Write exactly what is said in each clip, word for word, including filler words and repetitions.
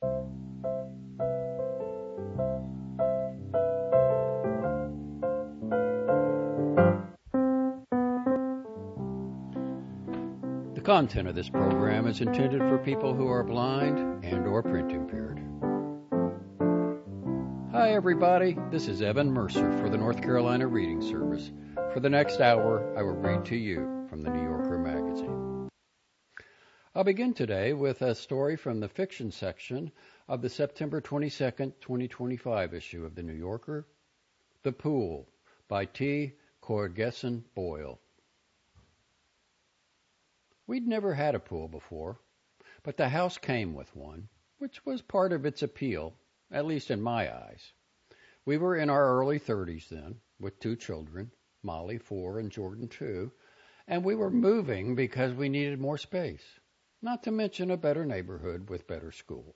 The content of this program is intended for people who are blind and or print impaired. Hi everybody, this is Evan Mercer for the North Carolina Reading Service. For the next hour, I will read to you from the New Yorker magazine. I'll begin today with a story from the fiction section of the September twenty-second, twenty twenty-five issue of the New Yorker, The Pool by T. Corgesson Boyle. We'd never had a pool before, but the house came with one, which was part of its appeal, at least in my eyes. We were in our early thirties then, with two children, Molly four and Jordan two, and we were moving because we needed more space, not to mention a better neighborhood with better schools.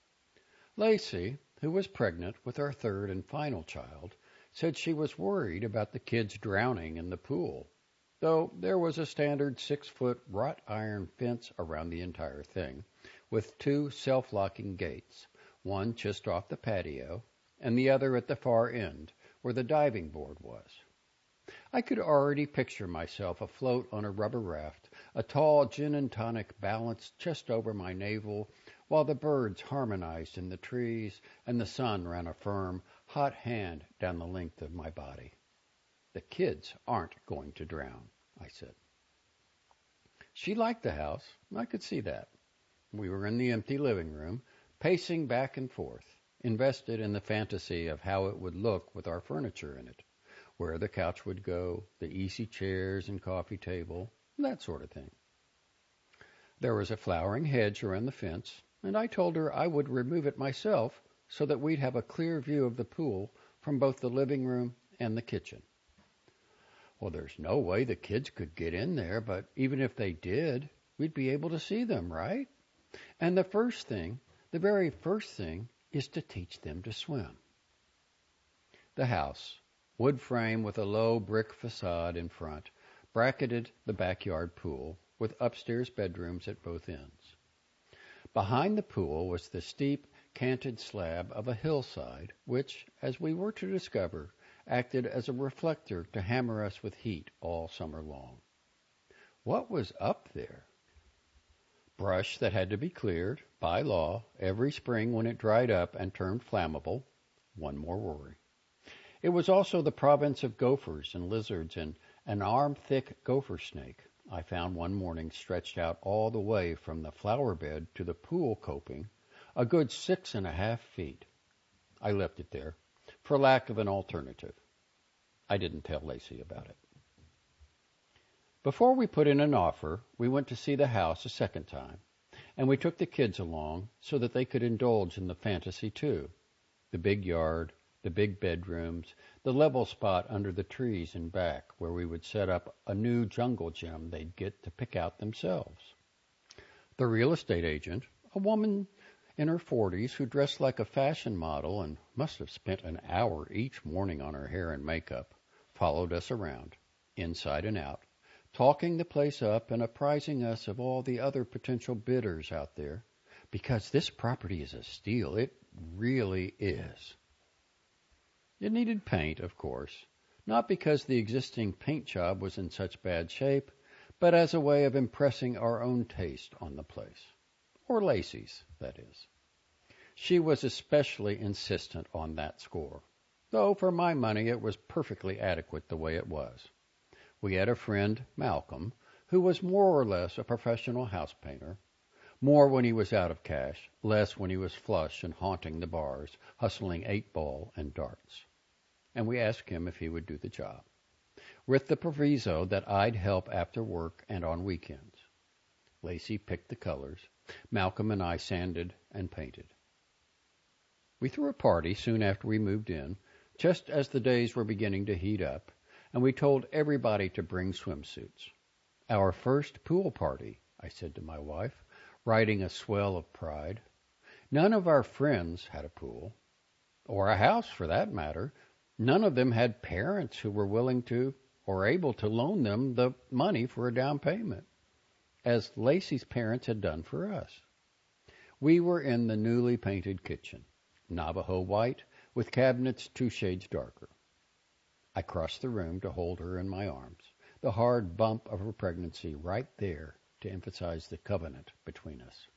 Lacey, who was pregnant with our third and final child, said she was worried about the kids drowning in the pool, though there was a standard six-foot wrought iron fence around the entire thing, with two self-locking gates, one just off the patio, and the other at the far end, where the diving board was. I could already picture myself afloat on a rubber raft, a tall gin and tonic balanced just over my navel, while the birds harmonized in the trees and the sun ran a firm, hot hand down the length of my body. The kids aren't going to drown, I said. She liked the house. I could see that. We were in the empty living room, pacing back and forth, invested in the fantasy of how it would look with our furniture in it, where the couch would go, the easy chairs and coffee table, that sort of thing. There was a flowering hedge around the fence, and I told her I would remove it myself so that we'd have a clear view of the pool from both the living room and the kitchen. Well, there's no way the kids could get in there, but even if they did, we'd be able to see them, right? And the first thing, the very first thing, is to teach them to swim. The house, wood frame with a low brick facade in front, bracketed the backyard pool with upstairs bedrooms at both ends. Behind the pool was the steep, canted slab of a hillside, which, as we were to discover, acted as a reflector to hammer us with heat all summer long. What was up there? Brush that had to be cleared, by law, every spring when it dried up and turned flammable. One more worry. It was also the province of gophers and lizards and an arm-thick gopher snake I found one morning stretched out all the way from the flower bed to the pool coping, a good six and a half feet. I left it there, for lack of an alternative. I didn't tell Lacey about it. Before we put in an offer, we went to see the house a second time, and we took the kids along so that they could indulge in the fantasy too. The big yard, the big bedrooms, the level spot under the trees in back where we would set up a new jungle gym they'd get to pick out themselves. The real estate agent, a woman in her forties who dressed like a fashion model and must have spent an hour each morning on her hair and makeup, followed us around, inside and out, talking the place up and apprising us of all the other potential bidders out there, because this property is a steal. It really is. It needed paint, of course, not because the existing paint job was in such bad shape, but as a way of impressing our own taste on the place. Or Lacey's, that is. She was especially insistent on that score, though for my money it was perfectly adequate the way it was. We had a friend, Malcolm, who was more or less a professional house painter, more when he was out of cash, less when he was flush and haunting the bars, hustling eight ball and darts. And we asked him if he would do the job, with the proviso that I'd help after work and on weekends. Lacey picked the colors. Malcolm and I sanded and painted. We threw a party soon after we moved in, just as the days were beginning to heat up, and we told everybody to bring swimsuits. Our first pool party, I said to my wife, riding a swell of pride. None of our friends had a pool, or a house for that matter. None of them had parents who were willing to or able to loan them the money for a down payment, as Lacey's parents had done for us. We were in the newly painted kitchen, Navajo white, with cabinets two shades darker. I crossed the room to hold her in my arms, the hard bump of her pregnancy right there to emphasize the covenant between us.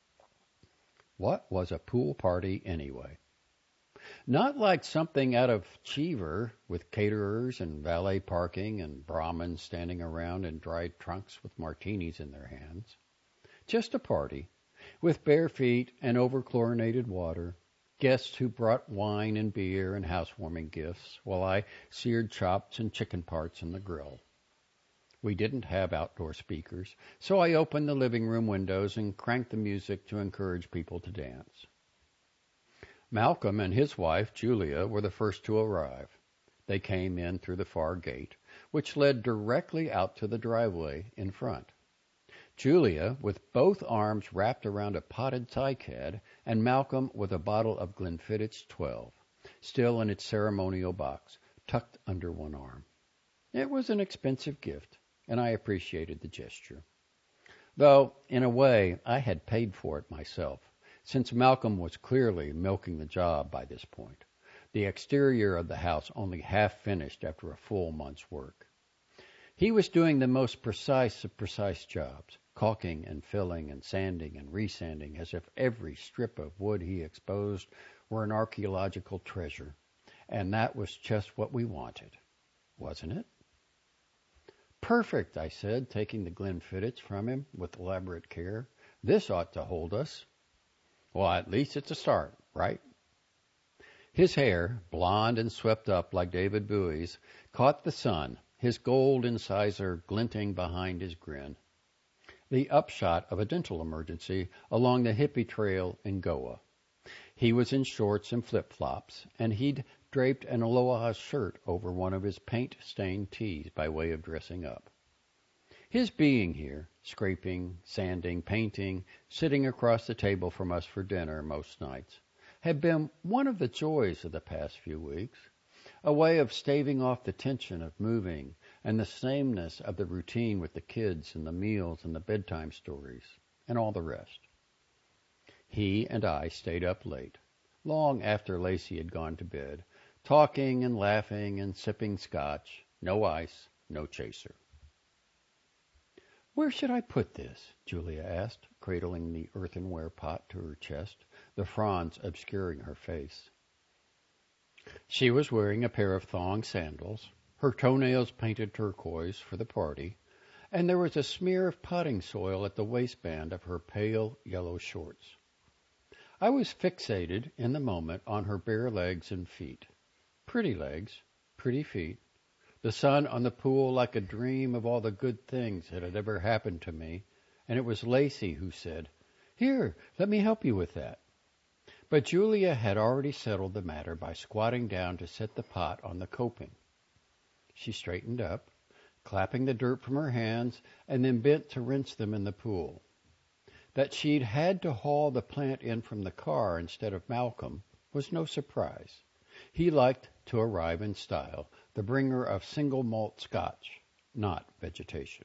What was a pool party anyway? Not like something out of Cheever with caterers and valet parking and Brahmins standing around in dried trunks with martinis in their hands. Just a party with bare feet and over-chlorinated water, guests who brought wine and beer and housewarming gifts while I seared chops and chicken parts in the grill. We didn't have outdoor speakers, so I opened the living room windows and cranked the music to encourage people to dance. Malcolm and his wife, Julia, were the first to arrive. They came in through the far gate, which led directly out to the driveway in front. Julia, with both arms wrapped around a potted cycad, and Malcolm with a bottle of Glenfiddich twelve, still in its ceremonial box, tucked under one arm. It was an expensive gift, and I appreciated the gesture. Though, in a way, I had paid for it myself, since Malcolm was clearly milking the job by this point, the exterior of the house only half finished after a full month's work. He was doing the most precise of precise jobs, caulking and filling and sanding and resanding as if every strip of wood he exposed were an archaeological treasure, and that was just what we wanted, wasn't it? Perfect, I said, taking the Glenfiddich from him with elaborate care. This ought to hold us. Well, at least it's a start, right? His hair, blonde and swept up like David Bowie's, caught the sun, his gold incisor glinting behind his grin. The upshot of a dental emergency along the hippie trail in Goa. He was in shorts and flip-flops, and he'd draped an Aloha shirt over one of his paint-stained tees by way of dressing up. His being here, scraping, sanding, painting, sitting across the table from us for dinner most nights, had been one of the joys of the past few weeks, a way of staving off the tension of moving and the sameness of the routine with the kids and the meals and the bedtime stories and all the rest. He and I stayed up late, long after Lacey had gone to bed, talking and laughing and sipping scotch, no ice, no chaser. Where should I put this? Julia asked, cradling the earthenware pot to her chest, the fronds obscuring her face. She was wearing a pair of thong sandals, her toenails painted turquoise for the party, and there was a smear of potting soil at the waistband of her pale yellow shorts. I was fixated in the moment on her bare legs and feet. Pretty legs, pretty feet, the sun on the pool like a dream of all the good things that had ever happened to me, and it was Lacey who said, "Here, let me help you with that." But Julia had already settled the matter by squatting down to set the pot on the coping. She straightened up, clapping the dirt from her hands, and then bent to rinse them in the pool. That she'd had to haul the plant in from the car instead of Malcolm was no surprise. He liked to arrive in style, the bringer of single malt scotch, not vegetation.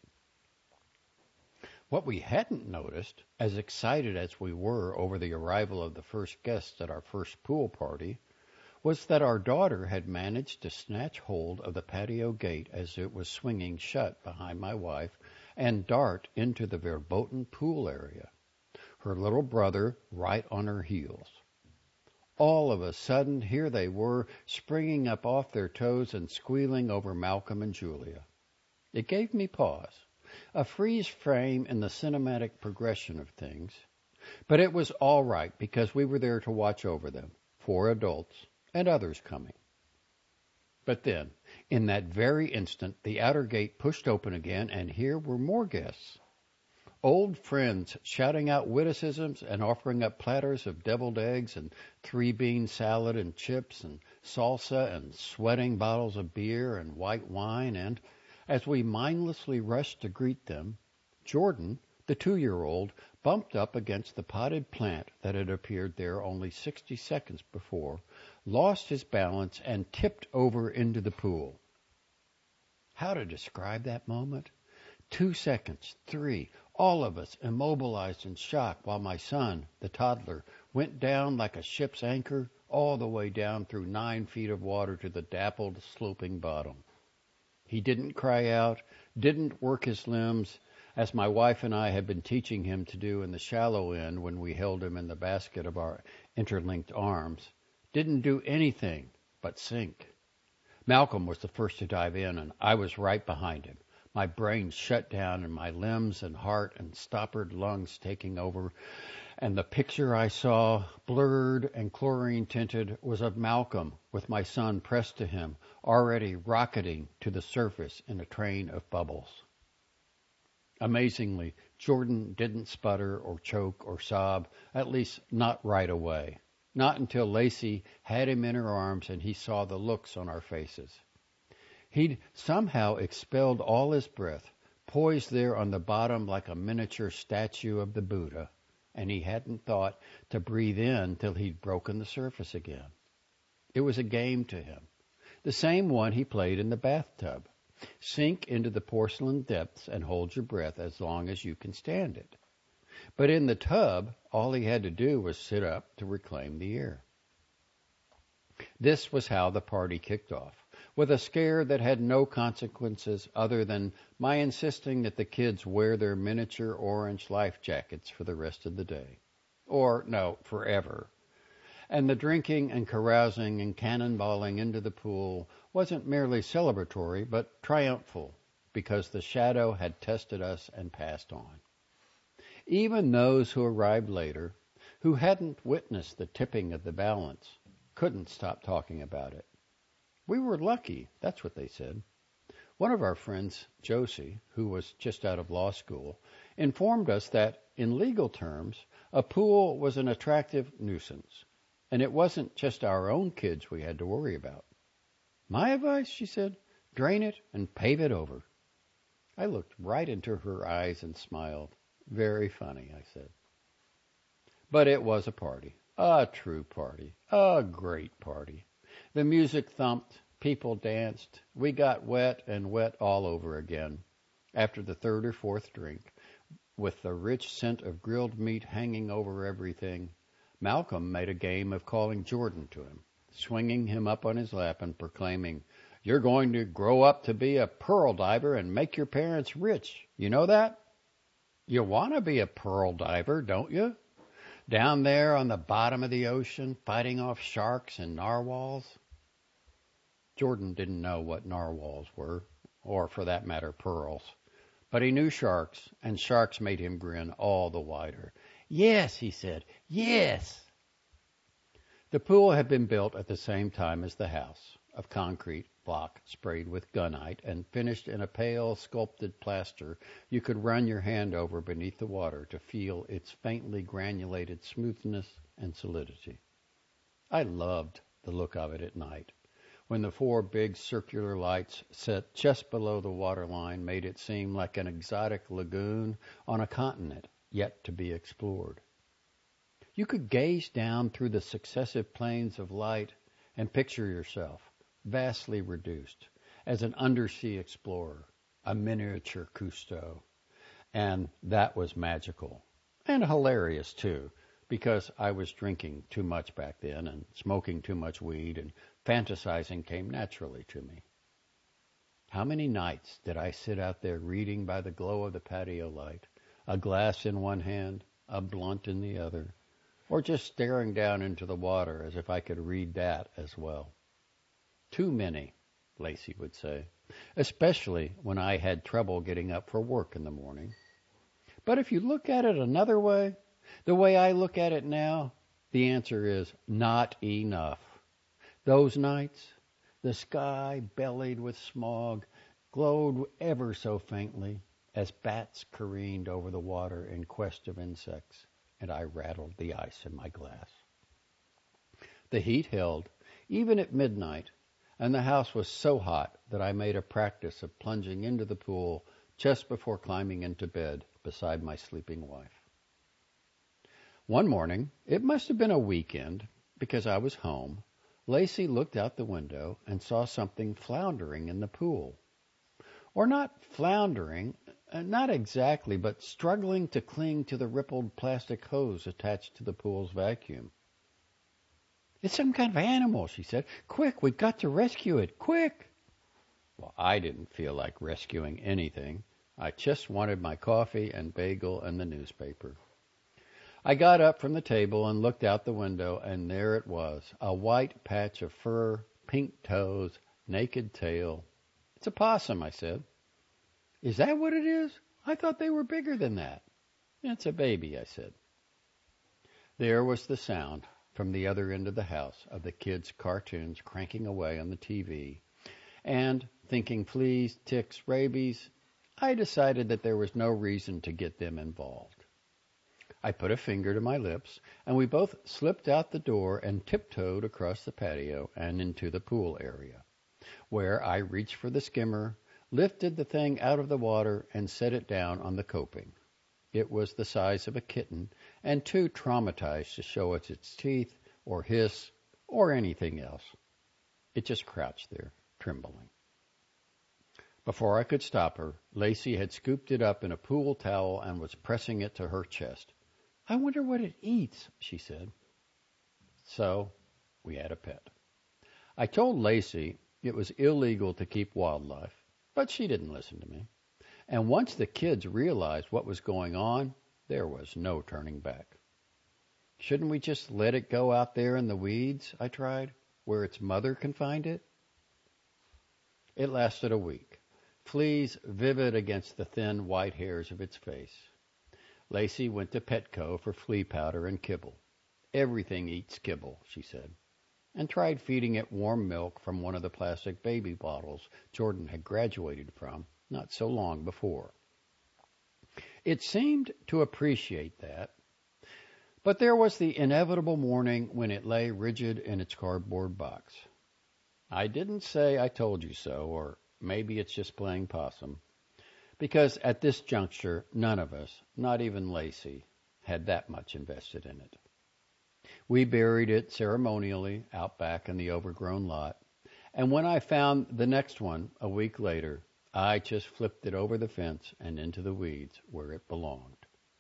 What we hadn't noticed, as excited as we were over the arrival of the first guests at our first pool party, was that our daughter had managed to snatch hold of the patio gate as it was swinging shut behind my wife and dart into the verboten pool area, her little brother right on her heels. All of a sudden, here they were, springing up off their toes and squealing over Malcolm and Julia. It gave me pause, a freeze frame in the cinematic progression of things. But it was all right, because we were there to watch over them, four adults, and others coming. But then, in that very instant, the outer gate pushed open again, and here were more guests. Old friends shouting out witticisms and offering up platters of deviled eggs and three-bean salad and chips and salsa and sweating bottles of beer and white wine, and, as we mindlessly rushed to greet them, Jordan, the two-year-old, bumped up against the potted plant that had appeared there only sixty seconds before, lost his balance, and tipped over into the pool. How to describe that moment? Two seconds, three, all of us immobilized in shock while my son, the toddler, went down like a ship's anchor all the way down through nine feet of water to the dappled, sloping bottom. He didn't cry out, didn't work his limbs, as my wife and I had been teaching him to do in the shallow end when we held him in the basket of our interlinked arms, didn't do anything but sink. Malcolm was the first to dive in, and I was right behind him, my brain shut down and my limbs and heart and stoppered lungs taking over, and the picture I saw, blurred and chlorine-tinted, was of Malcolm with my son pressed to him, already rocketing to the surface in a train of bubbles. Amazingly, Jordan didn't sputter or choke or sob, at least not right away. Not until Lacey had him in her arms and he saw the looks on our faces. He'd somehow expelled all his breath, poised there on the bottom like a miniature statue of the Buddha, and he hadn't thought to breathe in till he'd broken the surface again. It was a game to him, the same one he played in the bathtub. Sink into the porcelain depths and hold your breath as long as you can stand it. But in the tub, all he had to do was sit up to reclaim the air. This was how the party kicked off, with a scare that had no consequences other than my insisting that the kids wear their miniature orange life jackets for the rest of the day. Or, no, forever. And the drinking and carousing and cannonballing into the pool wasn't merely celebratory, but triumphal, because the shadow had tested us and passed on. Even those who arrived later, who hadn't witnessed the tipping of the balance, couldn't stop talking about it. We were lucky, that's what they said. One of our friends, Josie, who was just out of law school, informed us that, in legal terms, a pool was an attractive nuisance, and it wasn't just our own kids we had to worry about. My advice, she said, drain it and pave it over. I looked right into her eyes and smiled. Very funny, I said. But it was a party, a true party, a great party. The music thumped, people danced, we got wet and wet all over again. After the third or fourth drink, with the rich scent of grilled meat hanging over everything, Malcolm made a game of calling Jordan to him, swinging him up on his lap and proclaiming, "You're going to grow up to be a pearl diver and make your parents rich. You know that? You want to be a pearl diver, don't you? Down there on the bottom of the ocean, fighting off sharks and narwhals." Jordan didn't know what narwhals were, or for that matter, pearls. But he knew sharks, and sharks made him grin all the wider. "Yes," he said, "yes." The pool had been built at the same time as the house, of concrete block sprayed with gunite and finished in a pale sculpted plaster you could run your hand over beneath the water to feel its faintly granulated smoothness and solidity. I loved the look of it at night, when the four big circular lights set just below the waterline made it seem like an exotic lagoon on a continent yet to be explored. You could gaze down through the successive planes of light and picture yourself, vastly reduced, as an undersea explorer, a miniature Cousteau. And that was magical. And hilarious, too, because I was drinking too much back then and smoking too much weed, and fantasizing came naturally to me. How many nights did I sit out there reading by the glow of the patio light, a glass in one hand, a blunt in the other, or just staring down into the water as if I could read that as well. Too many, Lacey would say, especially when I had trouble getting up for work in the morning. But if you look at it another way, the way I look at it now, the answer is not enough. Those nights, the sky, bellied with smog, glowed ever so faintly as bats careened over the water in quest of insects, and I rattled the ice in my glass. The heat held, even at midnight, and the house was so hot that I made a practice of plunging into the pool just before climbing into bed beside my sleeping wife. One morning, it must have been a weekend, because I was home, Lacey looked out the window and saw something floundering in the pool. Or not floundering, Uh, not exactly, but struggling to cling to the rippled plastic hose attached to the pool's vacuum. It's some kind of animal, she said. Quick, we've got to rescue it. Quick! Well, I didn't feel like rescuing anything. I just wanted my coffee and bagel and the newspaper. I got up from the table and looked out the window, and there it was, a white patch of fur, pink toes, naked tail. It's a possum, I said. Is that what it is? I thought they were bigger than that. It's a baby, I said. There was the sound from the other end of the house of the kids' cartoons cranking away on the T V. And, thinking fleas, ticks, rabies, I decided that there was no reason to get them involved. I put a finger to my lips, and we both slipped out the door and tiptoed across the patio and into the pool area, where I reached for the skimmer, lifted the thing out of the water, and set it down on the coping. It was the size of a kitten, and too traumatized to show us its teeth, or hiss, or anything else. It just crouched there, trembling. Before I could stop her, Lacey had scooped it up in a pool towel and was pressing it to her chest. I wonder what it eats, she said. So, we had a pet. I told Lacey it was illegal to keep wildlife, but she didn't listen to me. And once the kids realized what was going on, there was no turning back. Shouldn't we just let it go out there in the weeds, I tried, where its mother can find it? It lasted a week, fleas vivid against the thin white hairs of its face. Lacey went to Petco for flea powder and kibble. Everything eats kibble, she said, and tried feeding it warm milk from one of the plastic baby bottles Jordan had graduated from not so long before. It seemed to appreciate that, but there was the inevitable morning when it lay rigid in its cardboard box. I didn't say I told you so, or maybe it's just playing possum, because at this juncture, none of us, not even Lacey, had that much invested in it. We buried it ceremonially out back in the overgrown lot, and when I found the next one a week later, I just flipped it over the fence and into the weeds where it belonged.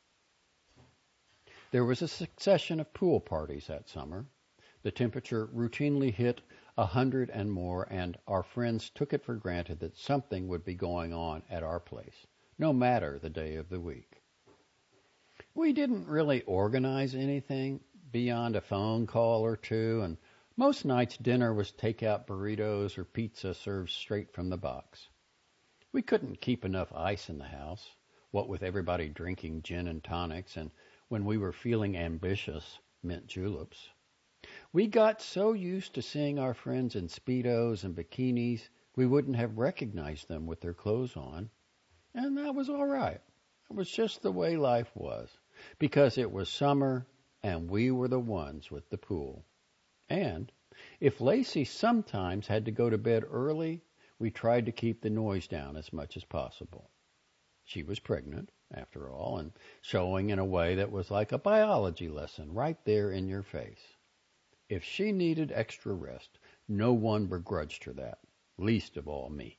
There was a succession of pool parties that summer. The temperature routinely hit a hundred and more, and our friends took it for granted that something would be going on at our place, no matter the day of the week. We didn't really organize anything beyond a phone call or two, and most nights dinner was take-out burritos or pizza served straight from the box. We couldn't keep enough ice in the house, what with everybody drinking gin and tonics, and when we were feeling ambitious, mint juleps. We got so used to seeing our friends in Speedos and bikinis, we wouldn't have recognized them with their clothes on. And that was all right. It was just the way life was, because it was summer and we were the ones with the pool. And if Lacey sometimes had to go to bed early, we tried to keep the noise down as much as possible. She was pregnant, after all, and showing in a way that was like a biology lesson right there in your face. If she needed extra rest, no one begrudged her that, least of all me.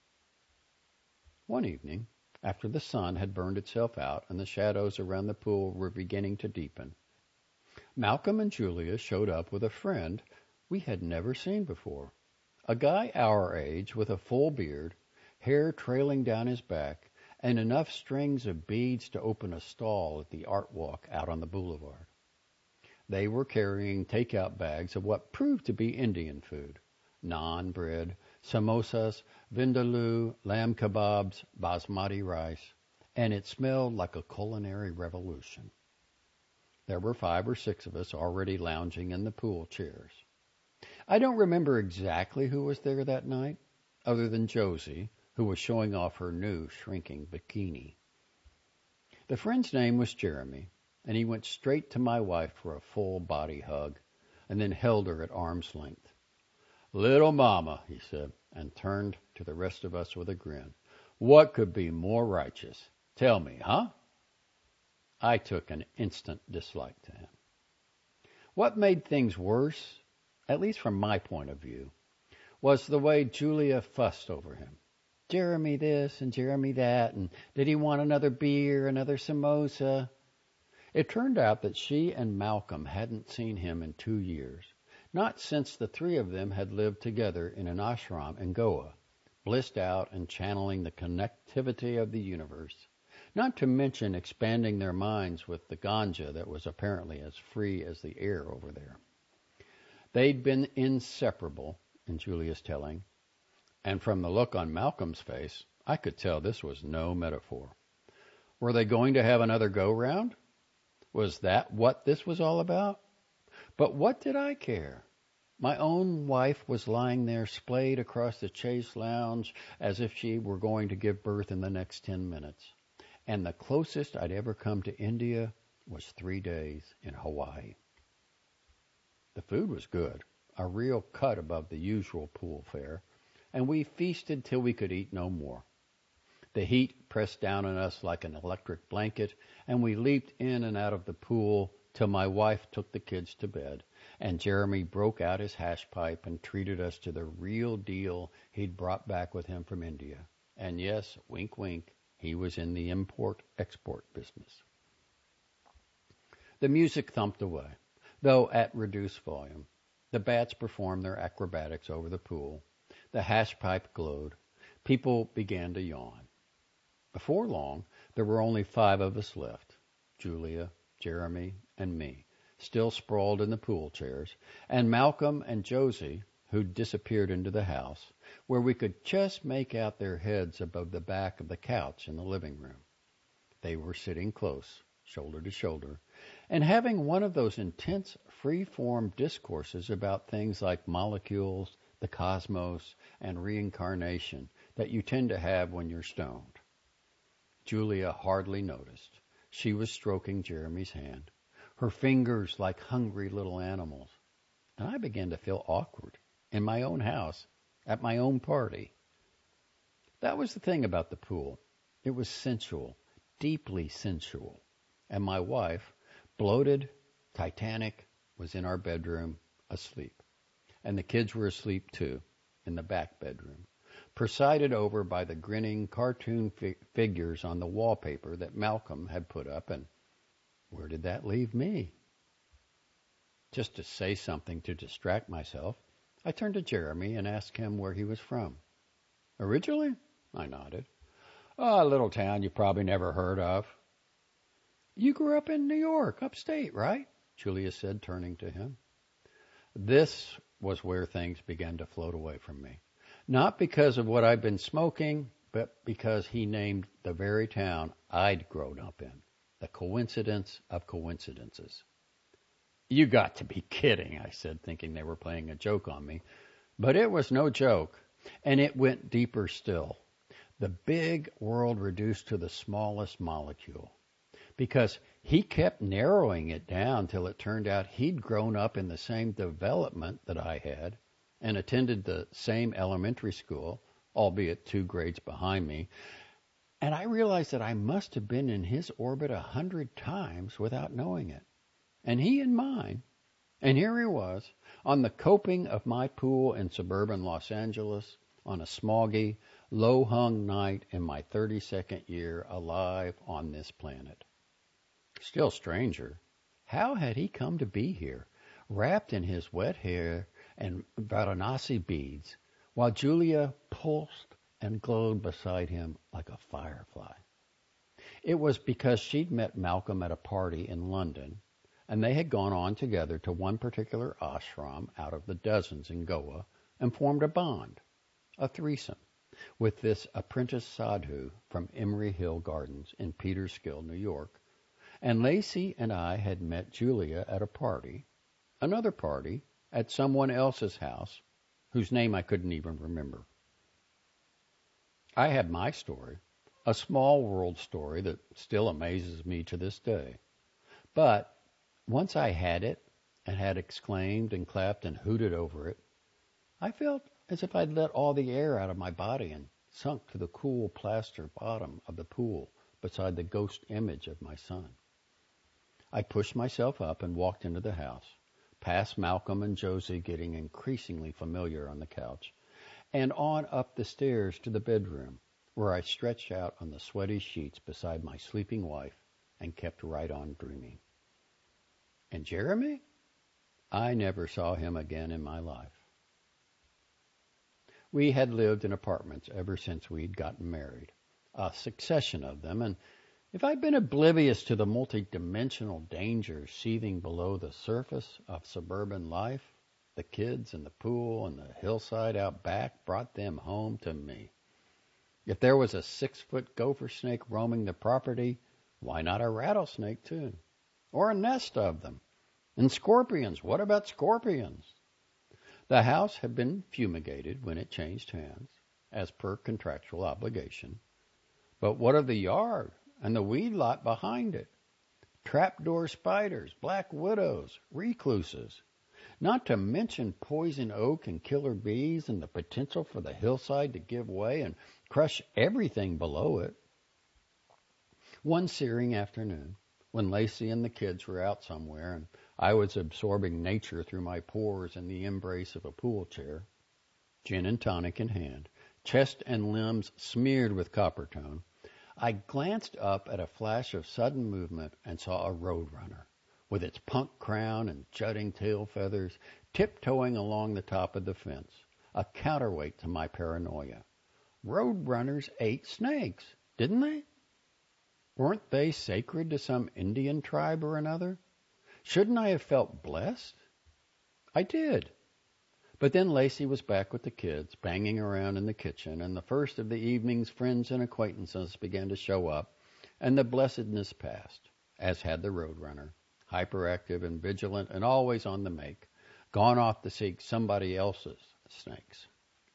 One evening, after the sun had burned itself out and the shadows around the pool were beginning to deepen, Malcolm and Julia showed up with a friend we had never seen before, a guy our age with a full beard, hair trailing down his back, and enough strings of beads to open a stall at the art walk out on the boulevard. They were carrying take-out bags of what proved to be Indian food, naan bread, samosas, vindaloo, lamb kebabs, basmati rice, and it smelled like a culinary revolution. There were five or six of us already lounging in the pool chairs. I don't remember exactly who was there that night, other than Josie, who was showing off her new shrinking bikini. The friend's name was Jeremy, and he went straight to my wife for a full body hug, and then held her at arm's length. "Little mama," he said, and turned to the rest of us with a grin. "What could be more righteous? Tell me, huh?" I took an instant dislike to him. What made things worse, at least from my point of view, was the way Julia fussed over him. Jeremy this and Jeremy that, and did he want another beer, another samosa? It turned out that she and Malcolm hadn't seen him in two years, not since the three of them had lived together in an ashram in Goa, blissed out and channeling the connectivity of the universe, not to mention expanding their minds with the ganja that was apparently as free as the air over there. They'd been inseparable, in Julia's telling, and from the look on Malcolm's face, I could tell this was no metaphor. Were they going to have another go-round? Was that what this was all about? But what did I care? My own wife was lying there splayed across the chaise lounge as if she were going to give birth in the next ten minutes. And the closest I'd ever come to India was three days in Hawaii. The food was good, a real cut above the usual pool fare, and we feasted till we could eat no more. The heat pressed down on us like an electric blanket, and we leaped in and out of the pool till my wife took the kids to bed, and Jeremy broke out his hash pipe and treated us to the real deal he'd brought back with him from India. And yes, wink, wink, he was in the import-export business. The music thumped away, though at reduced volume. The bats performed their acrobatics over the pool. The hash pipe glowed. People began to yawn. Before long, there were only five of us left, Julia, Jeremy, and me, still sprawled in the pool chairs, and Malcolm and Josie, who'd disappeared into the house, where we could just make out their heads above the back of the couch in the living room. They were sitting close, shoulder to shoulder, and having one of those intense, free-form discourses about things like molecules, the cosmos, and reincarnation that you tend to have when you're stoned. Julia hardly noticed. She was stroking Jeremy's hand, her fingers like hungry little animals. And I began to feel awkward in my own house, at my own party. That was the thing about the pool. It was sensual, deeply sensual. And my wife, bloated, Titanic, was in our bedroom, asleep. And the kids were asleep too, in the back bedroom, presided over by the grinning cartoon fi- figures on the wallpaper that Malcolm had put up, and where did that leave me? Just to say something to distract myself, I turned to Jeremy and asked him where he was from. Originally? I nodded. Oh, a little town you probably never heard of. You grew up in New York, upstate, right? Julia said, turning to him. This was where things began to float away from me. Not because of what I'd been smoking, but because he named the very town I'd grown up in. The coincidence of coincidences. You got to be kidding, I said, thinking they were playing a joke on me. But it was no joke, and it went deeper still. The big world reduced to the smallest molecule. Because he kept narrowing it down till it turned out he'd grown up in the same development that I had and attended the same elementary school, albeit two grades behind me. And I realized that I must have been in his orbit a hundred times without knowing it. And he in mine. And here he was, on the coping of my pool in suburban Los Angeles, on a smoggy, low-hung night in my thirty-second year alive on this planet. Still stranger, how had he come to be here, wrapped in his wet hair and Varanasi beads, while Julia pulsed and glowed beside him like a firefly? It was because she'd met Malcolm at a party in London, and they had gone on together to one particular ashram out of the dozens in Goa and formed a bond, a threesome, with this apprentice sadhu from Emery Hill Gardens in Peterskill, New York. And Lacey and I had met Julia at a party, another party, at someone else's house, whose name I couldn't even remember. I had my story, a small world story that still amazes me to this day. But once I had it, and had exclaimed and clapped and hooted over it, I felt as if I'd let all the air out of my body and sunk to the cool plaster bottom of the pool beside the ghost image of my son. I pushed myself up and walked into the house, past Malcolm and Josie getting increasingly familiar on the couch, and on up the stairs to the bedroom, where I stretched out on the sweaty sheets beside my sleeping wife and kept right on dreaming. And Jeremy? I never saw him again in my life. We had lived in apartments ever since we'd gotten married, a succession of them, and if I'd been oblivious to the multidimensional dangers seething below the surface of suburban life, the kids and the pool and the hillside out back brought them home to me. If there was a six-foot gopher snake roaming the property, why not a rattlesnake too? Or a nest of them? And scorpions, what about scorpions? The house had been fumigated when it changed hands, as per contractual obligation. But what of the yard and the weed lot behind it? Trapdoor spiders, black widows, recluses, not to mention poison oak and killer bees and the potential for the hillside to give way and crush everything below it. One searing afternoon, when Lacey and the kids were out somewhere and I was absorbing nature through my pores in the embrace of a pool chair, gin and tonic in hand, chest and limbs smeared with copper tone, I glanced up at a flash of sudden movement and saw a roadrunner, with its punk crown and jutting tail feathers, tiptoeing along the top of the fence, a counterweight to my paranoia. Roadrunners ate snakes, didn't they? Weren't they sacred to some Indian tribe or another? Shouldn't I have felt blessed? I did. But then Lacey was back with the kids, banging around in the kitchen, and the first of the evening's friends and acquaintances began to show up, and the blessedness passed, as had the roadrunner, hyperactive and vigilant and always on the make, gone off to seek somebody else's snakes.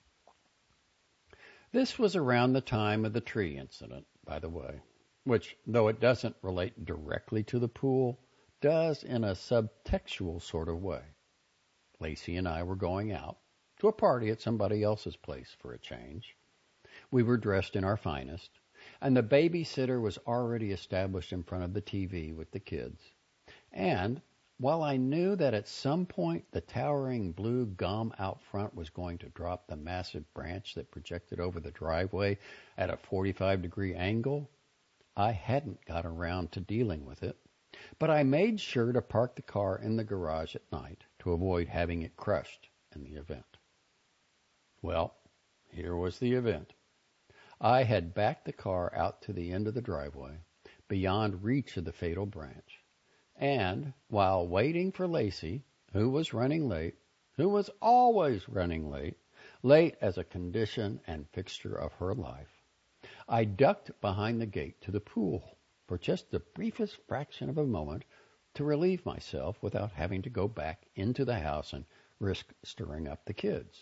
This was around the time of the tree incident, by the way, which, though it doesn't relate directly to the pool, does in a subtextual sort of way. Lacey and I were going out to a party at somebody else's place for a change. We were dressed in our finest, and the babysitter was already established in front of the T V with the kids. And while I knew that at some point the towering blue gum out front was going to drop the massive branch that projected over the driveway at a forty-five degree angle, I hadn't got around to dealing with it. But I made sure to park the car in the garage at night to avoid having it crushed in the event. Well, here was the event. I had backed the car out to the end of the driveway, beyond reach of the fatal branch, and while waiting for Lacey, who was running late, who was always running late, late as a condition and fixture of her life, I ducked behind the gate to the pool for just the briefest fraction of a moment to relieve myself without having to go back into the house and risk stirring up the kids.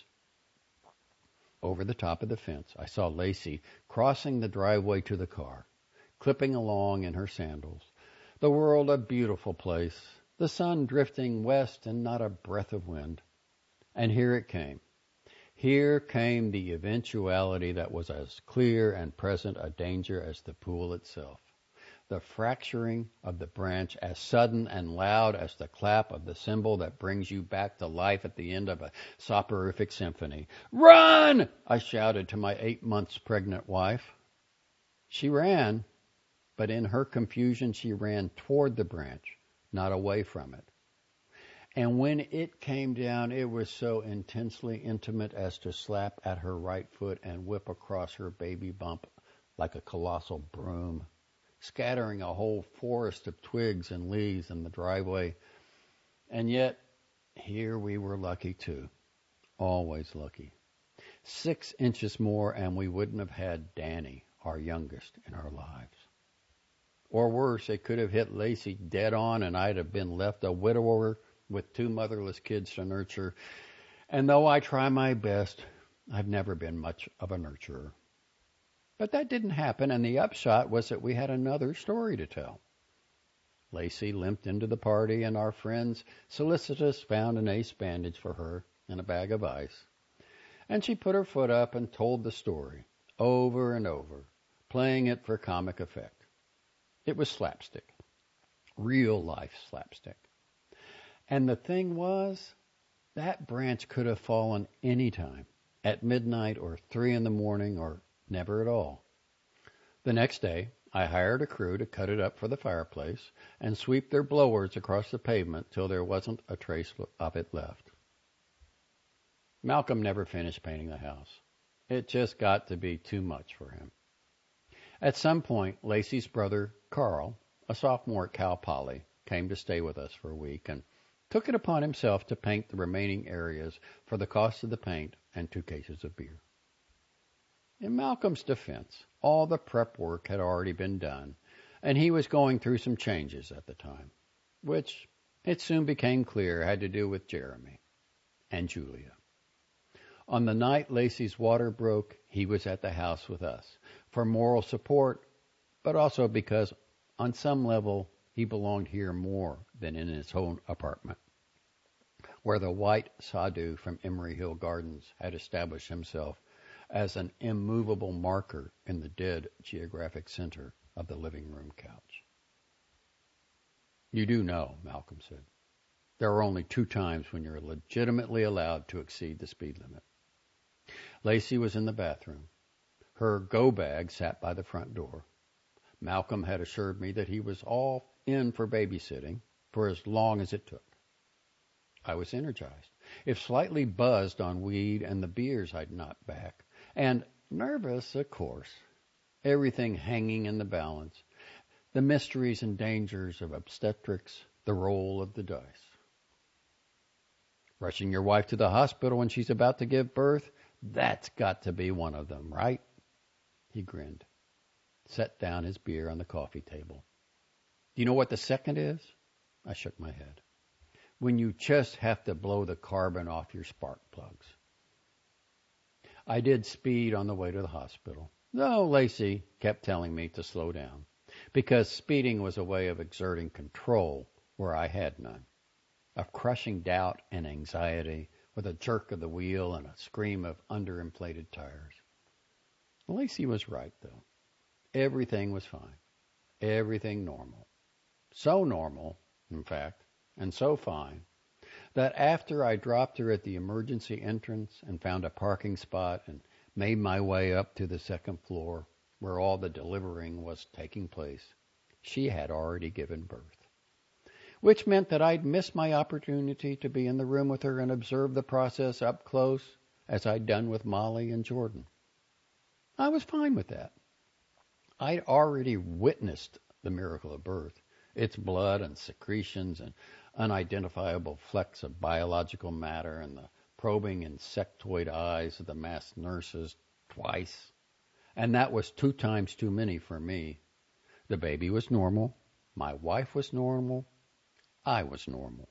Over the top of the fence, I saw Lacey crossing the driveway to the car, clipping along in her sandals. The world a beautiful place, the sun drifting west and not a breath of wind. And here it came. Here came the eventuality that was as clear and present a danger as the pool itself. The fracturing of the branch as sudden and loud as the clap of the cymbal that brings you back to life at the end of a soporific symphony. "Run!" I shouted to my eight months pregnant wife. She ran, but in her confusion she ran toward the branch, not away from it. And when it came down, it was so intensely intimate as to slap at her right foot and whip across her baby bump like a colossal broom, scattering a whole forest of twigs and leaves in the driveway. And yet, here we were lucky too. Always lucky. Six inches more and we wouldn't have had Danny, our youngest, in our lives. Or worse, it could have hit Lacey dead on and I'd have been left a widower with two motherless kids to nurture. And though I try my best, I've never been much of a nurturer. But that didn't happen, and the upshot was that we had another story to tell. Lacey limped into the party, and our friends solicitous found an ace bandage for her and a bag of ice. And she put her foot up and told the story, over and over, playing it for comic effect. It was slapstick, real-life slapstick. And the thing was, that branch could have fallen any time, at midnight or three in the morning or never at all. The next day, I hired a crew to cut it up for the fireplace and sweep their blowers across the pavement till there wasn't a trace of it left. Malcolm never finished painting the house. It just got to be too much for him. At some point, Lacey's brother, Carl, a sophomore at Cal Poly, came to stay with us for a week and took it upon himself to paint the remaining areas for the cost of the paint and two cases of beer. In Malcolm's defense, all the prep work had already been done, and he was going through some changes at the time, which it soon became clear had to do with Jeremy and Julia. On the night Lacey's water broke, he was at the house with us for moral support, but also because on some level he belonged here more than in his own apartment, where the white sadhu from Emery Hill Gardens had established himself as an immovable marker in the dead geographic center of the living room couch. You do know, Malcolm said, there are only two times when you're legitimately allowed to exceed the speed limit. Lacey was in the bathroom. Her go bag sat by the front door. Malcolm had assured me that he was all in for babysitting for as long as it took. I was energized, if slightly buzzed on weed and the beers I'd knocked back, and nervous, of course, everything hanging in the balance, the mysteries and dangers of obstetrics, the roll of the dice. Rushing your wife to the hospital when she's about to give birth, that's got to be one of them, right? He grinned, set down his beer on the coffee table. Do you know what the second is? I shook my head. When you just have to blow the carbon off your spark plugs. I did speed on the way to the hospital, though Lacey kept telling me to slow down, because speeding was a way of exerting control where I had none, of crushing doubt and anxiety with a jerk of the wheel and a scream of underinflated tires. Lacey was right, though. Everything was fine. Everything normal. So normal, in fact, and so fine, that after I dropped her at the emergency entrance and found a parking spot and made my way up to the second floor where all the delivering was taking place, she had already given birth, which meant that I'd miss my opportunity to be in the room with her and observe the process up close as I'd done with Molly and Jordan. I was fine with that. I'd already witnessed the miracle of birth, its blood and secretions and unidentifiable flecks of biological matter and the probing insectoid eyes of the masked nurses twice. And that was two times too many for me. The baby was normal. My wife was normal. I was normal.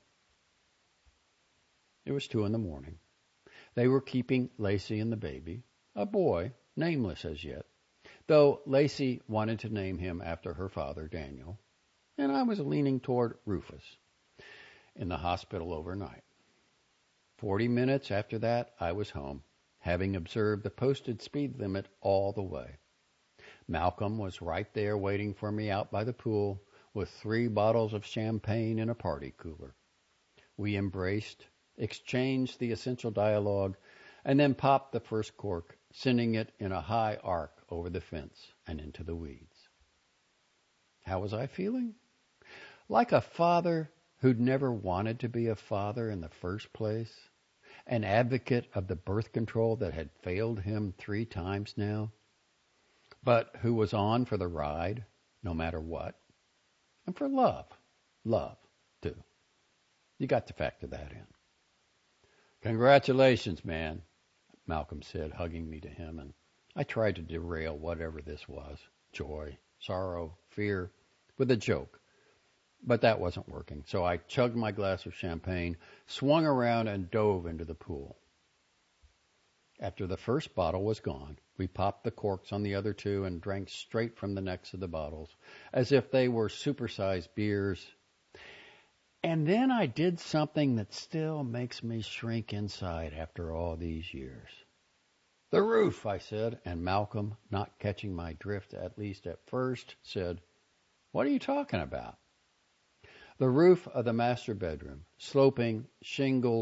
It was two in the morning. They were keeping Lacey and the baby, a boy, nameless as yet, though Lacey wanted to name him after her father, Daniel, and I was leaning toward Rufus, in the hospital overnight. Forty minutes after that, I was home, having observed the posted speed limit all the way. Malcolm was right there waiting for me out by the pool with three bottles of champagne in a party cooler. We embraced, exchanged the essential dialogue, and then popped the first cork, sending it in a high arc over the fence and into the weeds. How was I feeling? Like a father who'd never wanted to be a father in the first place, an advocate of the birth control that had failed him three times now, but who was on for the ride, no matter what, and for love, love, too. You got to factor that in. Congratulations, man, Malcolm said, hugging me to him, and I tried to derail whatever this was, joy, sorrow, fear, with a joke. But that wasn't working, so I chugged my glass of champagne, swung around, and dove into the pool. After the first bottle was gone, we popped the corks on the other two and drank straight from the necks of the bottles, as if they were supersized beers. And then I did something that still makes me shrink inside after all these years. The roof, I said, and Malcolm, not catching my drift at least at first, said, "What are you talking about?" The roof of the master bedroom, sloping, shingled,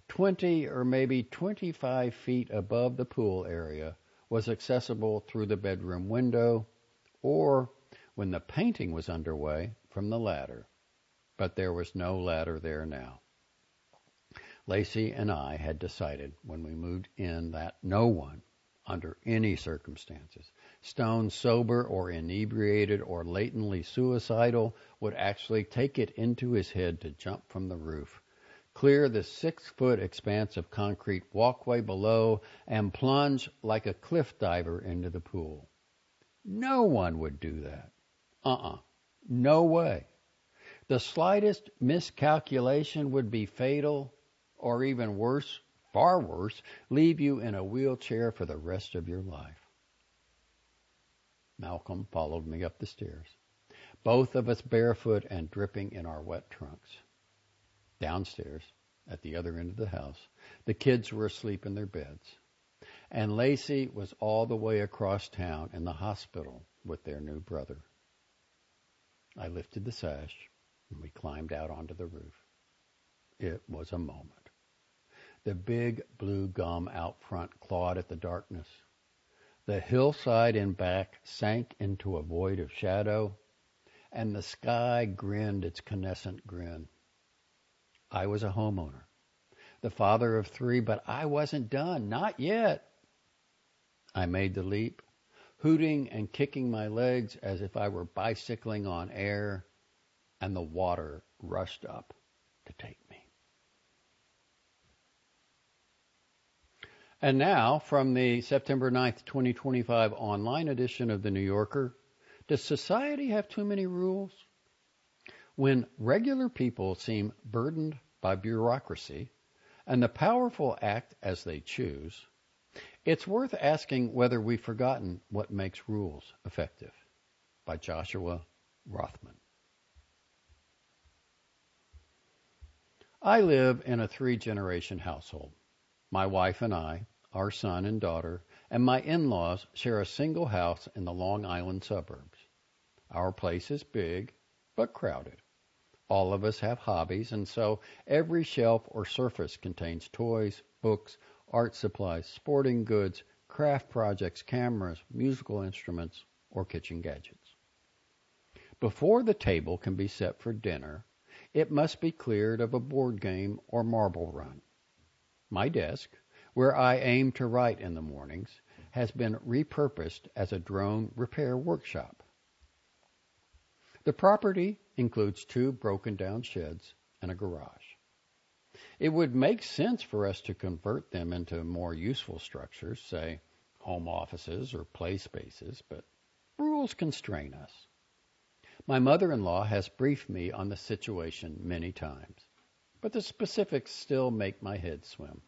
twenty or maybe twenty-five feet above the pool area was accessible through the bedroom window or, when the painting was underway, from the ladder. But there was no ladder there now. Lacey and I had decided when we moved in that no one, under any circumstances, stone sober or inebriated or latently suicidal, would actually take it into his head to jump from the roof, clear the six-foot expanse of concrete walkway below, and plunge like a cliff diver into the pool. No one would do that. Uh-uh. No way. The slightest miscalculation would be fatal, or even worse, far worse, leave you in a wheelchair for the rest of your life. Malcolm followed me up the stairs, both of us barefoot and dripping in our wet trunks. Downstairs, at the other end of the house, the kids were asleep in their beds, and Lacey was all the way across town in the hospital with their new brother. I lifted the sash, and we climbed out onto the roof. It was a moment. The big blue gum out front clawed at the darkness. The hillside in back sank into a void of shadow, and the sky grinned its senescent grin. I was a homeowner, the father of three, but I wasn't done, not yet. I made the leap, hooting and kicking my legs as if I were bicycling on air, and the water rushed up to take me. And now, from the September ninth, twenty twenty-five online edition of The New Yorker, does society have too many rules? When regular people seem burdened by bureaucracy and the powerful act as they choose, it's worth asking whether we've forgotten what makes rules effective. By Joshua Rothman. I live in a three-generation household. My wife and I, our son and daughter, and my in-laws share a single house in the Long Island suburbs. Our place is big, but crowded. All of us have hobbies, and so every shelf or surface contains toys, books, art supplies, sporting goods, craft projects, cameras, musical instruments, or kitchen gadgets. Before the table can be set for dinner, it must be cleared of a board game or marble run. My desk, where I aim to write in the mornings, has been repurposed as a drone repair workshop. The property includes two broken-down sheds and a garage. It would make sense for us to convert them into more useful structures, say home offices or play spaces, but rules constrain us. My mother-in-law has briefed me on the situation many times, but the specifics still make my head swim.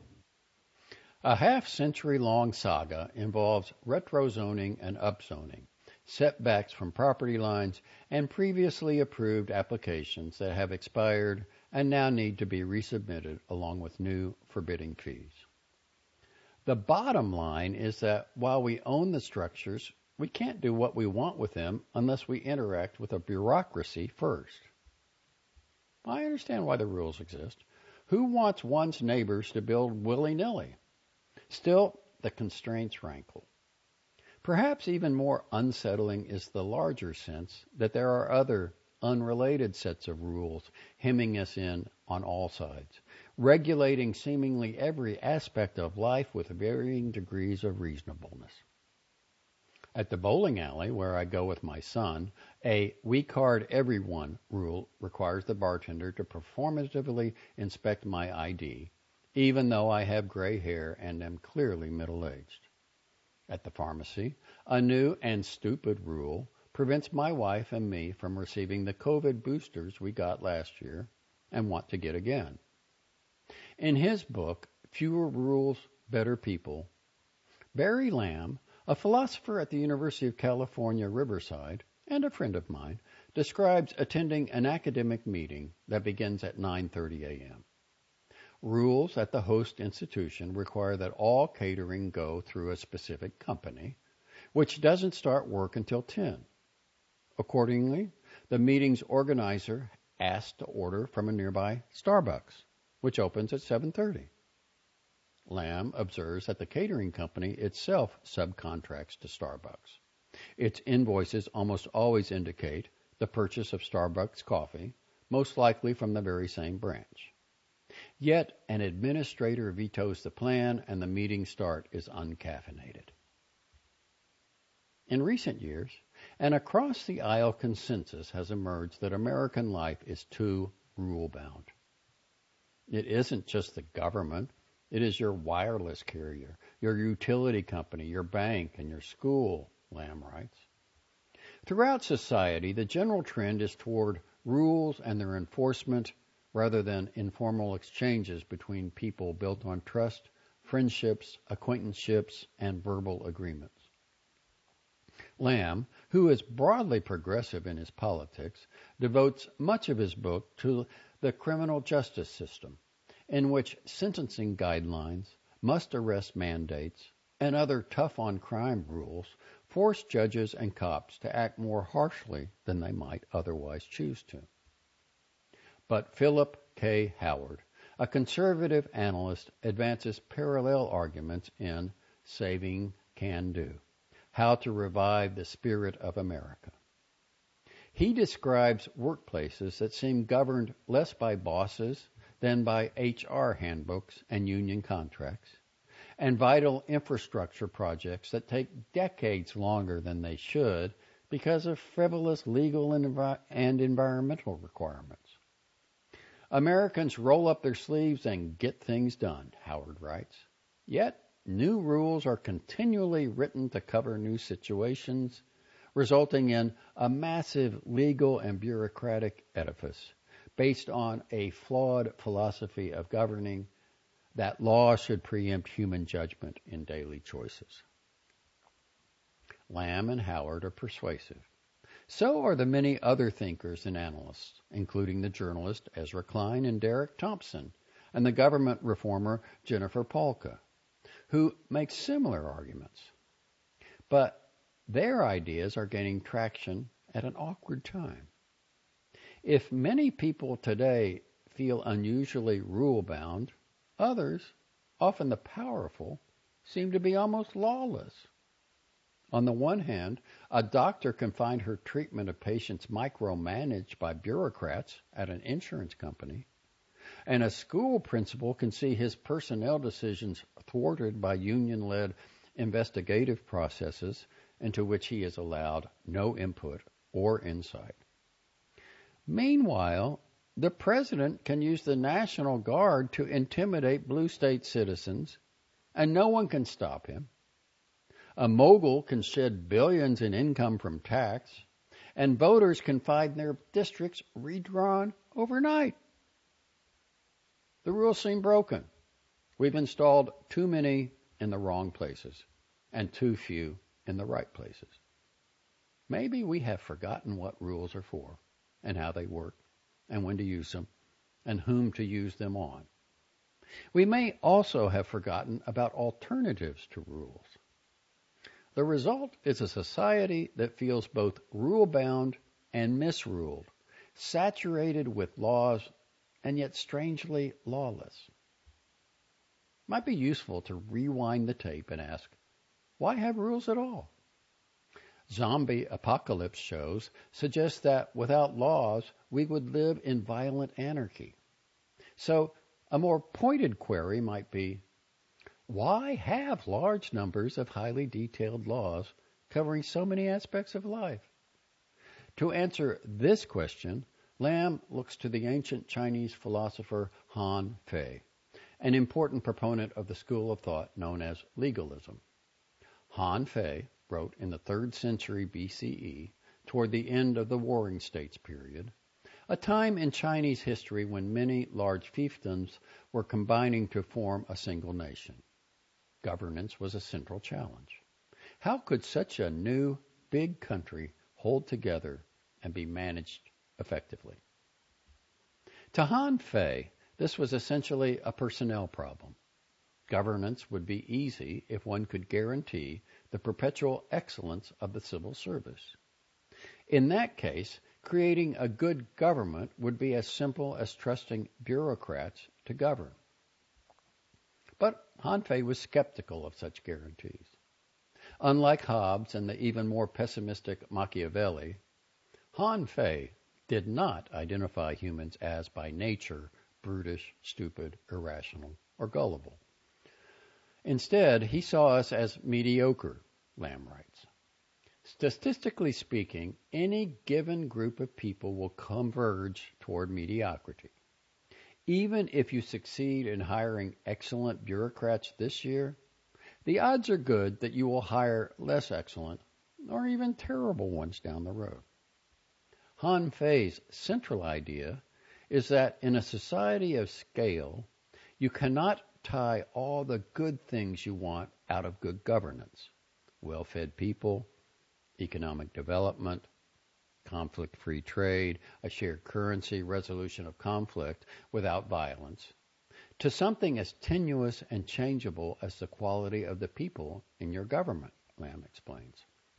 A half-century-long saga involves retrozoning and upzoning, setbacks from property lines, and previously approved applications that have expired and now need to be resubmitted along with new forbidding fees. The bottom line is that while we own the structures, we can't do what we want with them unless we interact with a bureaucracy first. I understand why the rules exist. Who wants one's neighbors to build willy-nilly? Still, the constraints rankle. Perhaps even more unsettling is the larger sense that there are other unrelated sets of rules hemming us in on all sides, regulating seemingly every aspect of life with varying degrees of reasonableness. At the bowling alley where I go with my son, a "we card everyone" rule requires the bartender to performatively inspect my I D, even though I have gray hair and am clearly middle-aged. At the pharmacy, a new and stupid rule prevents my wife and me from receiving the COVID boosters we got last year and want to get again. In his book, Fewer Rules, Better People, Barry Lamb, a philosopher at the University of California, Riverside, and a friend of mine, describes attending an academic meeting that begins at nine thirty a.m. Rules at the host institution require that all catering go through a specific company, which doesn't start work until ten. Accordingly, the meeting's organizer asked to order from a nearby Starbucks, which opens at seven thirty. Lamb observes that the catering company itself subcontracts to Starbucks. Its invoices almost always indicate the purchase of Starbucks coffee, most likely from the very same branch. Yet an administrator vetoes the plan and the meeting start is uncaffeinated. In recent years, an across-the-aisle consensus has emerged that American life is too rule-bound. It isn't just the government. It is your wireless carrier, your utility company, your bank, and your school, Lamb writes. Throughout society, the general trend is toward rules and their enforcement rather than informal exchanges between people built on trust, friendships, acquaintanceships, and verbal agreements. Lamb, who is broadly progressive in his politics, devotes much of his book to the criminal justice system, in which sentencing guidelines, must-arrest mandates, and other tough-on-crime rules force judges and cops to act more harshly than they might otherwise choose to. But Philip K. Howard, a conservative analyst, advances parallel arguments in Saving Can Do, How to Revive the Spirit of America. He describes workplaces that seem governed less by bosses than by H R handbooks and union contracts, and vital infrastructure projects that take decades longer than they should because of frivolous legal and, envi- and environmental requirements. Americans roll up their sleeves and get things done, Howard writes. Yet, new rules are continually written to cover new situations, resulting in a massive legal and bureaucratic edifice based on a flawed philosophy of governing that law should preempt human judgment in daily choices. Lamb and Howard are persuasive. So are the many other thinkers and analysts, including the journalist Ezra Klein and Derek Thompson, and the government reformer Jennifer Palka, who make similar arguments. But their ideas are gaining traction at an awkward time. If many people today feel unusually rule-bound, others, often the powerful, seem to be almost lawless. On the one hand, a doctor can find her treatment of patients micromanaged by bureaucrats at an insurance company, and a school principal can see his personnel decisions thwarted by union-led investigative processes into which he is allowed no input or insight. Meanwhile, the president can use the National Guard to intimidate blue state citizens, and no one can stop him. A mogul can shed billions in income from tax, and voters can find their districts redrawn overnight. The rules seem broken. We've installed too many in the wrong places, and too few in the right places. Maybe we have forgotten what rules are for, and how they work, and when to use them, and whom to use them on. We may also have forgotten about alternatives to rules. The result is a society that feels both rule-bound and misruled, saturated with laws and yet strangely lawless. It might be useful to rewind the tape and ask, why have rules at all? Zombie apocalypse shows suggest that without laws, we would live in violent anarchy. So a more pointed query might be, why have large numbers of highly detailed laws covering so many aspects of life? To answer this question, Lamb looks to the ancient Chinese philosopher Han Fei, an important proponent of the school of thought known as legalism. Han Fei wrote in the third century B C E, toward the end of the Warring States period, a time in Chinese history when many large fiefdoms were combining to form a single nation. Governance was a central challenge. How could such a new, big country hold together and be managed effectively? To Han Fei, this was essentially a personnel problem. Governance would be easy if one could guarantee the perpetual excellence of the civil service. In that case, creating a good government would be as simple as trusting bureaucrats to govern. But Hanfei was skeptical of such guarantees. Unlike Hobbes and the even more pessimistic Machiavelli, Hanfei did not identify humans as, by nature, brutish, stupid, irrational, or gullible. Instead, he saw us as mediocre, Lamb writes. Statistically speaking, any given group of people will converge toward mediocrity. Even if you succeed in hiring excellent bureaucrats this year, the odds are good that you will hire less excellent or even terrible ones down the road. Hanfei's central idea is that in a society of scale, you cannot tie all the good things you want out of good governance. Well-fed people, economic development, conflict-free trade, a shared currency, resolution of conflict without violence, to something as tenuous and changeable as the quality of the people in your government, Lamb explains.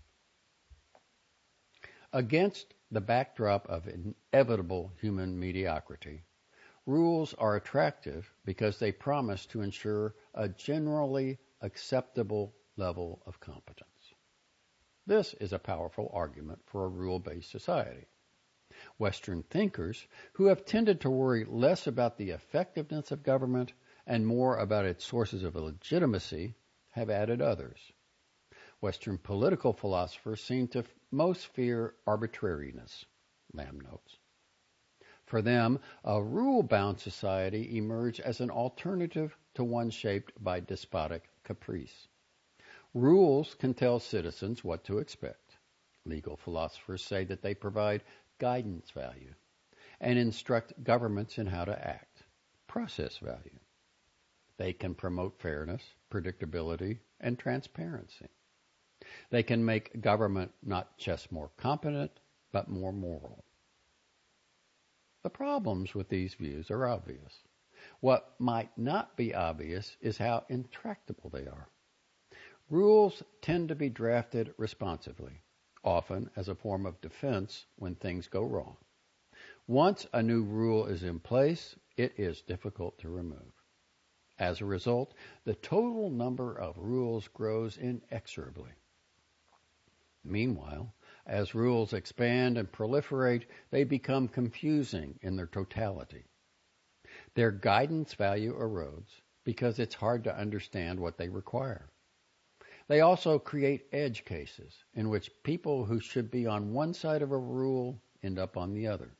Against the backdrop of inevitable human mediocrity, rules are attractive because they promise to ensure a generally acceptable level of competence. This is a powerful argument for a rule-based society. Western thinkers, who have tended to worry less about the effectiveness of government and more about its sources of legitimacy, have added others. Western political philosophers seem to most fear arbitrariness, Lamb notes. For them, a rule-bound society emerged as an alternative to one shaped by despotic caprice. Rules can tell citizens what to expect. Legal philosophers say that they provide guidance value and instruct governments in how to act, process value. They can promote fairness, predictability, and transparency. They can make government not just more competent, but more moral. The problems with these views are obvious. What might not be obvious is how intractable they are. Rules tend to be drafted responsively, often as a form of defense when things go wrong. Once a new rule is in place, it is difficult to remove. As a result, the total number of rules grows inexorably. Meanwhile, as rules expand and proliferate, they become confusing in their totality. Their guidance value erodes because it's hard to understand what they require. They also create edge cases in which people who should be on one side of a rule end up on the other.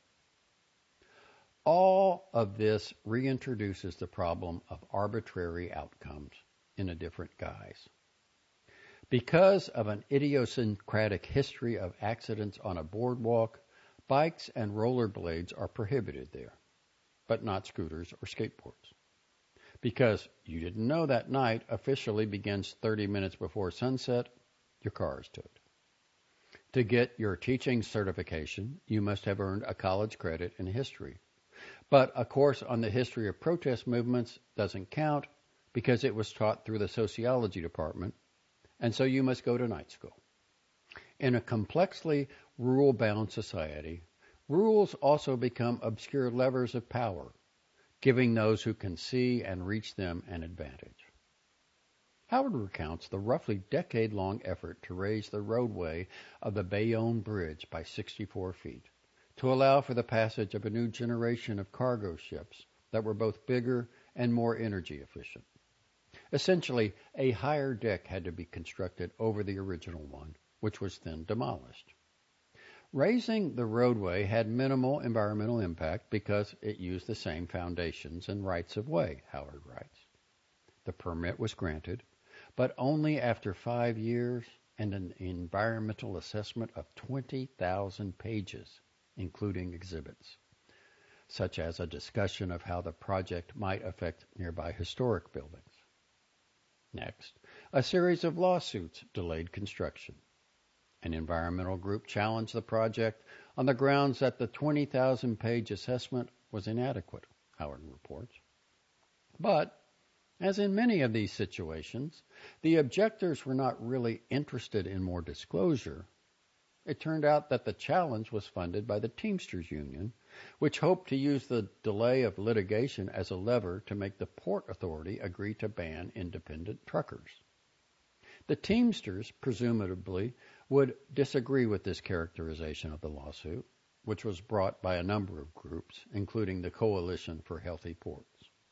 All of this reintroduces the problem of arbitrary outcomes in a different guise. Because of an idiosyncratic history of accidents on a boardwalk, bikes and rollerblades are prohibited there, but not scooters or skateboards. Because you didn't know that night officially begins thirty minutes before sunset, your car is towed. To get your teaching certification, you must have earned a college credit in history. But a course on the history of protest movements doesn't count because it was taught through the sociology department, and so you must go to night school. In a complexly rule-bound society, rules also become obscure levers of power, giving those who can see and reach them an advantage. Howard recounts the roughly decade-long effort to raise the roadway of the Bayonne Bridge by sixty-four feet, to allow for the passage of a new generation of cargo ships that were both bigger and more energy efficient. Essentially, a higher deck had to be constructed over the original one, which was then demolished. Raising the roadway had minimal environmental impact because it used the same foundations and rights-of-way, Howard writes. The permit was granted, but only after five years and an environmental assessment of twenty thousand pages, including exhibits, such as a discussion of how the project might affect nearby historic buildings. Next, a series of lawsuits delayed construction. An environmental group challenged the project on the grounds that the twenty thousand page assessment was inadequate, Howard reports. But, as in many of these situations, the objectors were not really interested in more disclosure, it turned out that the challenge was funded by the Teamsters Union, which hoped to use the delay of litigation as a lever to make the Port Authority agree to ban independent truckers. The Teamsters, presumably, would disagree with this characterization of the lawsuit, which was brought by a number of groups, including the Coalition for Healthy Ports.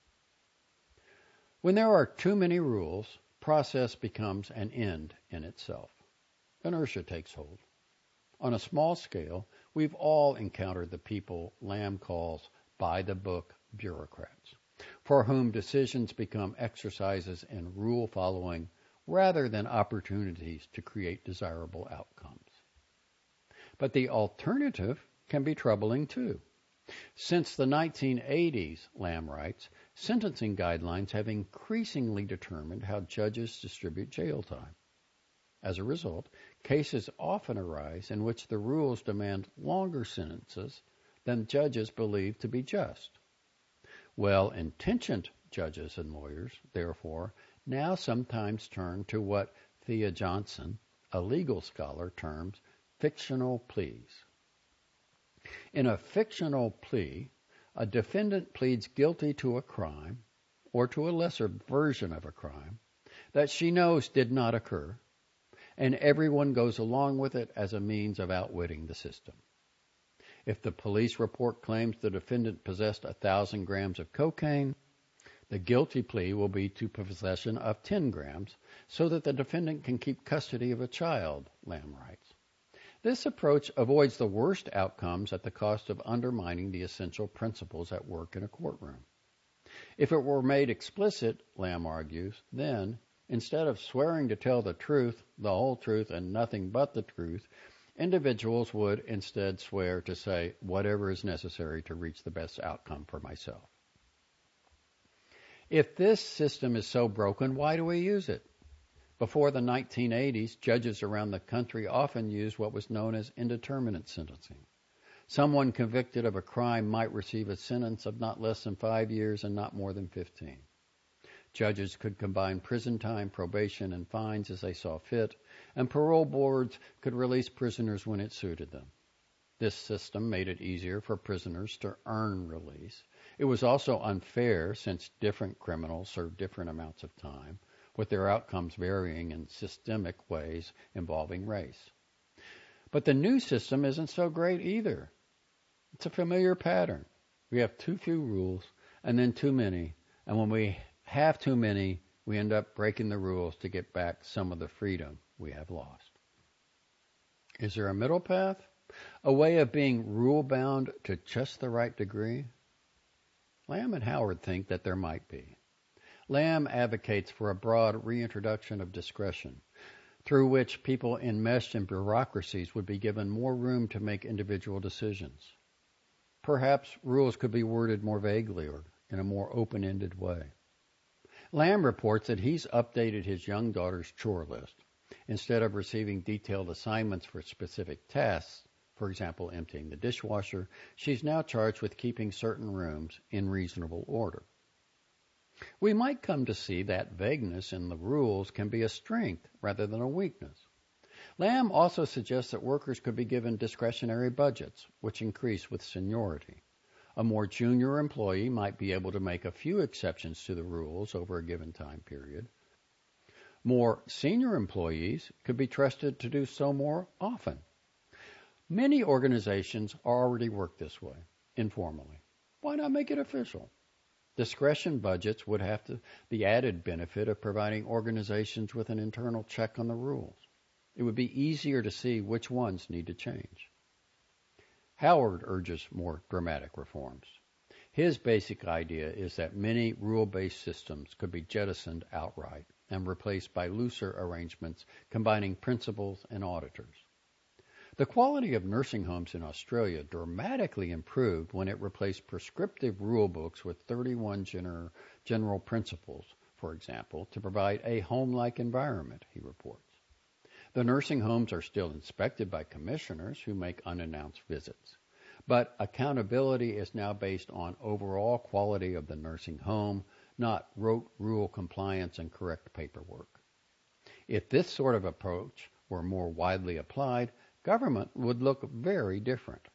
When there are too many rules, process becomes an end in itself. Inertia takes hold. On a small scale, we've all encountered the people Lamb calls by-the-book bureaucrats, for whom decisions become exercises in rule following rather than opportunities to create desirable outcomes. But the alternative can be troubling too. Since the nineteen eighties, Lamb writes, sentencing guidelines have increasingly determined how judges distribute jail time. As a result, cases often arise in which the rules demand longer sentences than judges believe to be just. Well-intentioned judges and lawyers, therefore, now sometimes turn to what Thea Johnson, a legal scholar, terms fictional pleas. In a fictional plea, a defendant pleads guilty to a crime, or to a lesser version of a crime, that she knows did not occur, and everyone goes along with it as a means of outwitting the system. If the police report claims the defendant possessed a thousand grams of cocaine, the guilty plea will be to possession of ten grams, so that the defendant can keep custody of a child, Lamb writes. This approach avoids the worst outcomes at the cost of undermining the essential principles at work in a courtroom. If it were made explicit, Lamb argues, then, instead of swearing to tell the truth, the whole truth, and nothing but the truth, individuals would instead swear to say whatever is necessary to reach the best outcome for myself. If this system is so broken, why do we use it? Before the nineteen eighties, judges around the country often used what was known as indeterminate sentencing. Someone convicted of a crime might receive a sentence of not less than five years and not more than fifteen. Judges could combine prison time, probation, and fines as they saw fit, and parole boards could release prisoners when it suited them. This system made it easier for prisoners to earn release. It was also unfair since different criminals served different amounts of time, with their outcomes varying in systemic ways involving race. But the new system isn't so great either. It's a familiar pattern. We have too few rules and then too many, and when we have too many, we end up breaking the rules to get back some of the freedom we have lost. Is there a middle path? A way of being rule-bound to just the right degree? Lamb and Howard think that there might be. Lamb advocates for a broad reintroduction of discretion, through which people enmeshed in bureaucracies would be given more room to make individual decisions. Perhaps rules could be worded more vaguely or in a more open-ended way. Lamb reports that he's updated his young daughter's chore list. Instead of receiving detailed assignments for specific tasks, for example, emptying the dishwasher, she's now charged with keeping certain rooms in reasonable order. We might come to see that vagueness in the rules can be a strength rather than a weakness. Lamb also suggests that workers could be given discretionary budgets, which increase with seniority. A more junior employee might be able to make a few exceptions to the rules over a given time period. More senior employees could be trusted to do so more often. Many organizations already work this way, informally. Why not make it official? Discretion budgets would have to, the added benefit of providing organizations with an internal check on the rules. It would be easier to see which ones need to change. Howard urges more dramatic reforms. His basic idea is that many rule-based systems could be jettisoned outright and replaced by looser arrangements combining principals and auditors. The quality of nursing homes in Australia dramatically improved when it replaced prescriptive rule books with thirty-one gener- general principles, for example, to provide a home-like environment, he reports. The nursing homes are still inspected by commissioners who make unannounced visits, but accountability is now based on overall quality of the nursing home, not rote rule compliance and correct paperwork. If this sort of approach were more widely applied, government would look very different.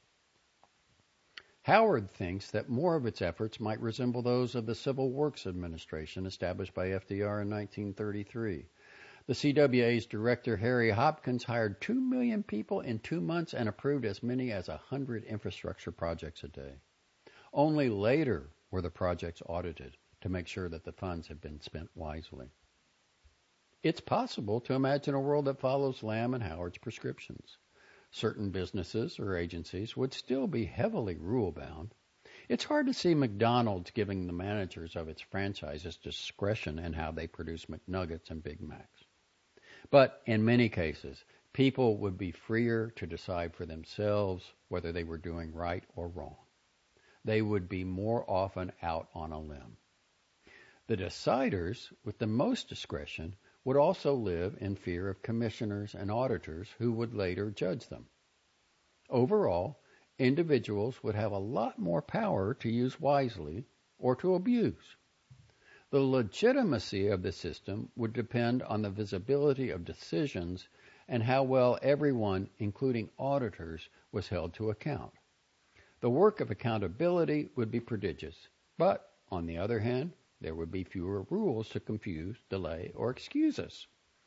Howard thinks that more of its efforts might resemble those of the Civil Works Administration established by F D R in nineteen thirty-three. The C W A's director, Harry Hopkins, hired two million people in two months and approved as many as one hundred infrastructure projects a day. Only later were the projects audited to make sure that the funds had been spent wisely. It's possible to imagine a world that follows Lamb and Howard's prescriptions. Certain businesses or agencies would still be heavily rule-bound. It's hard to see McDonald's giving the managers of its franchises discretion in how they produce McNuggets and Big Macs. But in many cases, people would be freer to decide for themselves whether they were doing right or wrong. They would be more often out on a limb. The deciders with the most discretion would also live in fear of commissioners and auditors who would later judge them. Overall, individuals would have a lot more power to use wisely or to abuse. The legitimacy of the system would depend on the visibility of decisions and how well everyone, including auditors, was held to account. The work of accountability would be prodigious, but, on the other hand, there would be fewer rules to confuse, delay, or excuse us.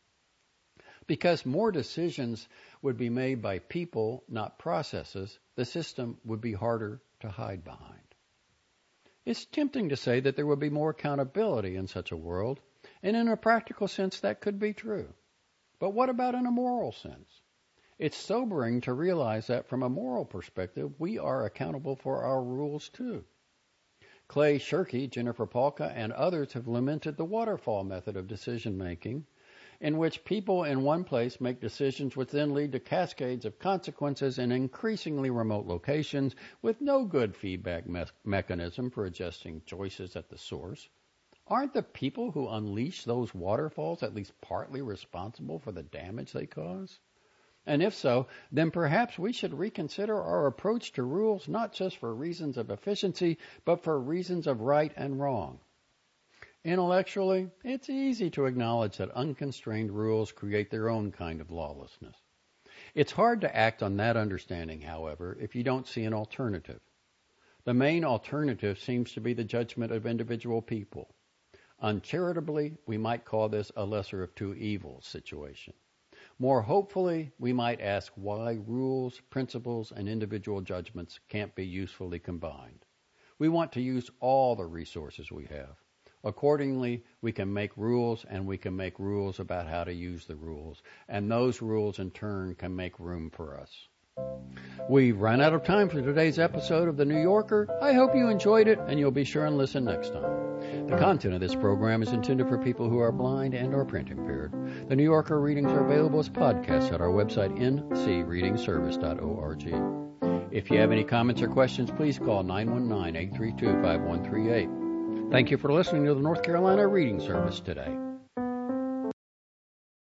Because more decisions would be made by people, not processes, the system would be harder to hide behind. It's tempting to say that there would be more accountability in such a world, and in a practical sense that could be true. But what about in a moral sense? It's sobering to realize that from a moral perspective, we are accountable for our rules too. Clay Shirky, Jennifer Polka, and others have lamented the waterfall method of decision-making, in which people in one place make decisions which then lead to cascades of consequences in increasingly remote locations with no good feedback me- mechanism for adjusting choices at the source. Aren't the people who unleash those waterfalls at least partly responsible for the damage they cause? And if so, then perhaps we should reconsider our approach to rules not just for reasons of efficiency, but for reasons of right and wrong. Intellectually, it's easy to acknowledge that unconstrained rules create their own kind of lawlessness. It's hard to act on that understanding, however, if you don't see an alternative. The main alternative seems to be the judgment of individual people. Uncharitably, we might call this a lesser of two evils situation. More hopefully, we might ask why rules, principles, and individual judgments can't be usefully combined. We want to use all the resources we have. Accordingly, we can make rules, and we can make rules about how to use the rules, and those rules in turn can make room for us. We've run out of time for today's episode of The New Yorker. I hope you enjoyed it, and you'll be sure and listen next time. The content of this program is intended for people who are blind and or print impaired. The New Yorker readings are available as podcasts at our website, n c reading service dot org. If you have any comments or questions, please call nine one nine, eight three two, five one three eight. Thank you for listening to the North Carolina Reading Service today.